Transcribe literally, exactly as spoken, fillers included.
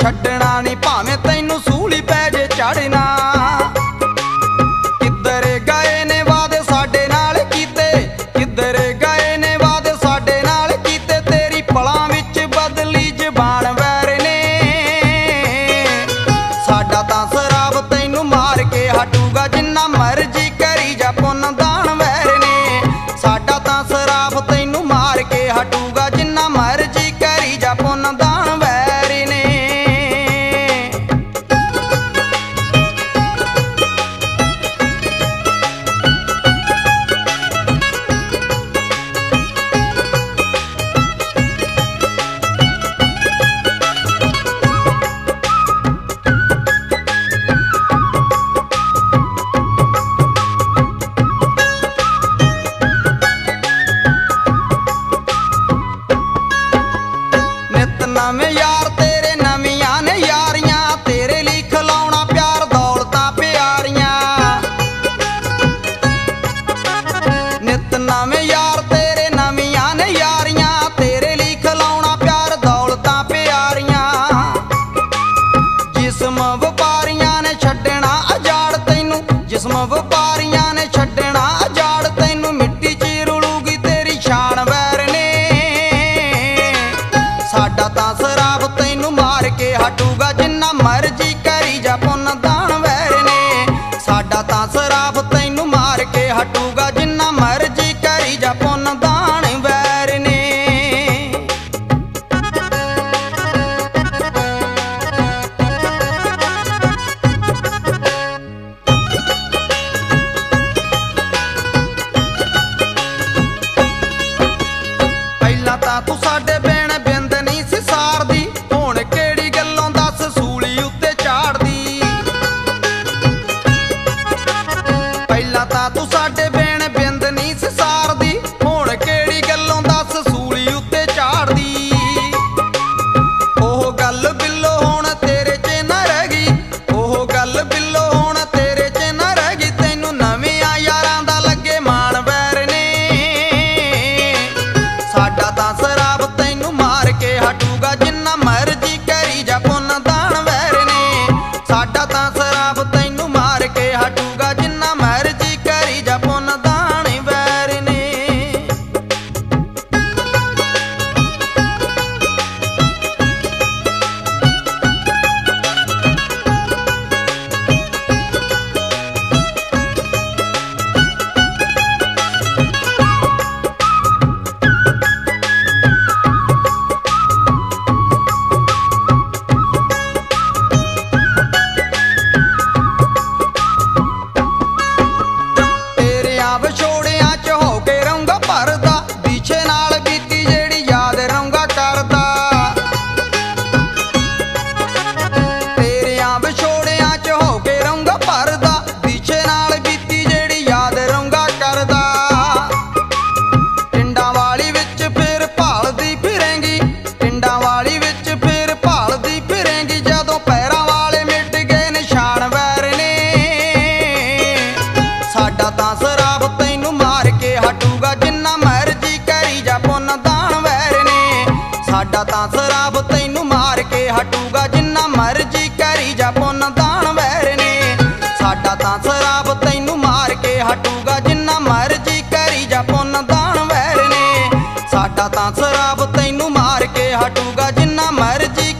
छड्डना नहीं भावें तैनू सूली पै जे चढ़ना। किधर गए ने वादे साडे नाल कीते, किधर गए ने वादे साडे नाल कीते, तेरी पलां विच बदली जबान वैर ने। साडा तां शराब तैनू मार के हटूगा जिन्ना मर्जी करी जा पुन्न दान वैर ने। साडा तां शराब तैनू मार के हटूगा जिन्ना मर्जी करी जा पुन्न दान वैर ने। नवें यार तेरे नवियां ने यारियां, तेरे लिए खिलाउणा प्यार दौलतां प्यारियां। नित नवें यार तेरे नवियां ने यारियां, तेरे लिए खिलाउणा प्यार दौलतां प्यारियां। जिस्म व्यापारियां ने छड्डना अजाड़ तैनू, जिस्म व्यापारियां ने छड्डना अजाड़ तैनू, मिट्टी च रुलूगी तेरी शान वैर ने। साडा तां शराब तैनू मार के हटूगा जिन्ना मर्जी करी जा पुन्न दान वैर ने। साडा तां शराब तैनू मार के हटूगा जिन्ना मर्जी करी जा पुन्न दान वैर ने। पहला तां तू साडे बिन बिंद नहीं सी सारदी, हुण केड़ी गल्लों दस सूली उत्ते चाड़दी। पहला तां तू साडे बिन बिंद नहीं सी सारदी, हुण केड़ी गल्लों दस सूली उत्ते चाड़दी। ओह गल बिल्लो हुण तेरे च ना रह गई, ओह गल बिल्लो हुण तेरे च ना रह गई, तैनू नवियां यारां दा लगे मान वैर ने। साडा तां शराब तैनू मार के हटूगा जिन्ना मर्जी करी जा पुन्न दान वैर ने। साडा तां शराब तैनू मार के हटूगा जिन्ना मर्जी करी जा पुन्न दान वैर ने। विछोड़ियां च हो के रहूंगा भरदा, पीछे नाल बीती जेड़ी याद रहूंगा करदा। तेरियां विछोड़ियां च हो के रहूंगा भरदा, पीछे नाल बीती जेड़ी याद रहूंगा करदा। टिंडां वाली विच फिर भालदी फिरेंगी, टिंडां वाली विच फिर भालदी फिरेंगी, जदों पैरां वाले मिट गए निशान वैर ने। साडा तां शराब तैनू मार के हटूगा जिन्ना मर्जी करी जा पुन्न दान वैर ने। साडा तां शराब तैनू मार के हटूगा जिन्ना मर्जी करी जा पुन्न दान वैर ने। साडा तां शराब तैनू मार के हटूगा जिन्ना मर्जी करी जा पुन्न दान वैर ने। साडा तां शराब तैनू मार के हटूगा जिन्ना मर्जी